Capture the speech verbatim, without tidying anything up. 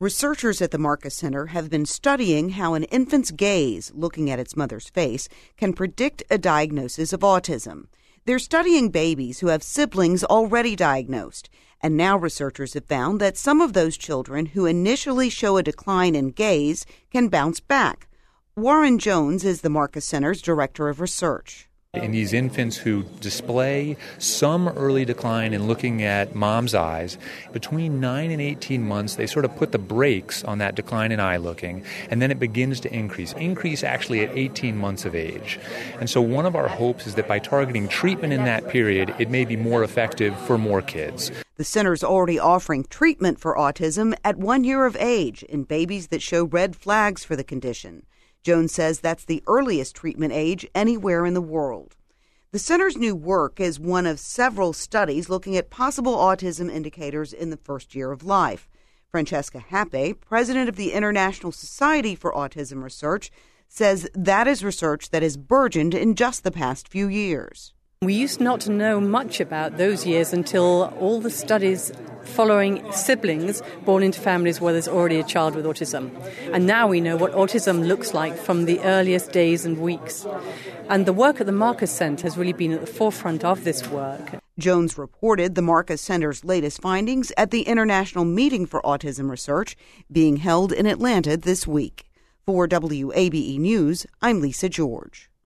Researchers at the Marcus Center have been studying how an infant's gaze, looking at its mother's face, can predict a diagnosis of autism. They're studying babies who have siblings already diagnosed, and now researchers have found that some of those children who initially show a decline in gaze can bounce back. Warren Jones is the Marcus Center's director of research. In these infants who display some early decline in looking at mom's eyes, between nine and eighteen months, they sort of put the brakes on that decline in eye looking, and then it begins to increase. Increase actually at eighteen months of age. And so one of our hopes is that by targeting treatment in that period, it may be more effective for more kids. The center's already offering treatment for autism at one year of age in babies that show red flags for the condition. Jones says that's the earliest treatment age anywhere in the world. The center's new work is one of several studies looking at possible autism indicators in the first year of life. Francesca Happe, president of the International Society for Autism Research, says that is research that has burgeoned in just the past few years. We used not to know much about those years until all the studies following siblings born into families where there's already a child with autism. And now we know what autism looks like from the earliest days and weeks. And the work at the Marcus Center has really been at the forefront of this work. Jones reported the Marcus Center's latest findings at the International Meeting for Autism Research being held in Atlanta this week. For W A B E News, I'm Lisa George.